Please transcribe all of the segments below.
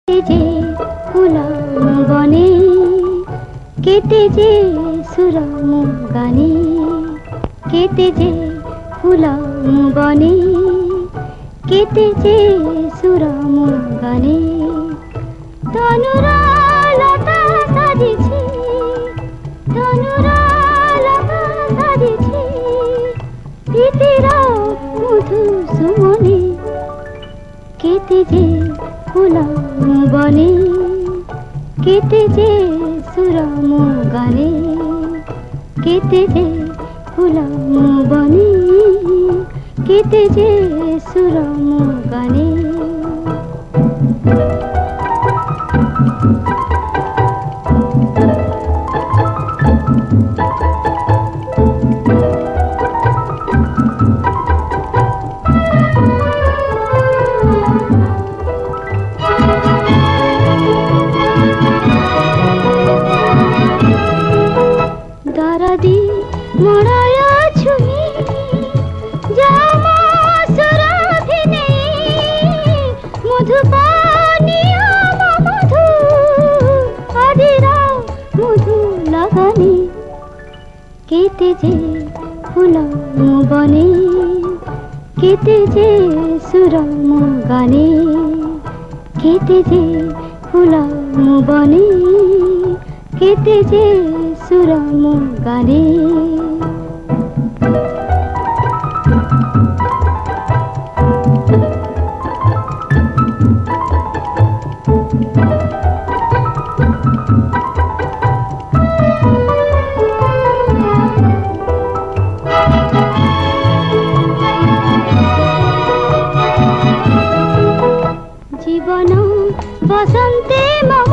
যে ফুলাম বনে কেটে যে সুরাম গানে কেটে যে ফুলাম বনে কেটে যে সুরাম গানে তনুরা লতা সাজিছি তনুরা লতা সাজিছি প্রীতিরা মধু সুমনে কেটে যে ফুলাম বনে কেটে যে সুরাম গানে কেটে যে ফুলাম বনে কেটে যে সুরাম গানে দারাদি মরায়া ছুমি জামা সুরাধিনী মধু পানিয়া মধু আদিরা মধু লাগানি কেটে যে ফুলাম বনে কেটে যে সুরাম গানে কেটে যে ফুলাম বনে কেটে যে সুরাম গানে জীবন বসন্তে মম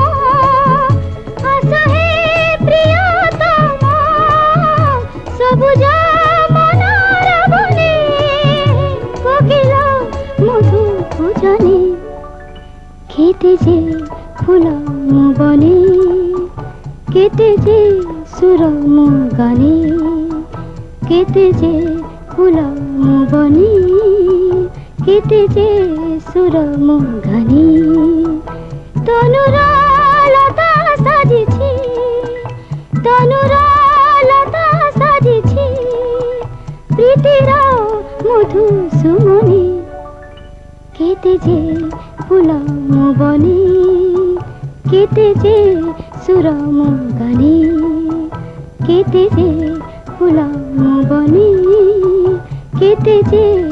আসহে প্রিয়তম সবুজ মনোর বনে কোকিল মধু পূজনে কেটে যে ফুলাম বনে কেটে যে সুরাম গানে কেটে যে ফুলাম বনে কেটে যে সুরাম গানে তনুরা লতা সাজিছি তনুরা লতা সাজিছি প্রীতিরা মধু সুমনে কেটে যে ফুলাম বনে কেটে যে সুরাম গানে কেটে যে ফুলাম বনে কেটে যে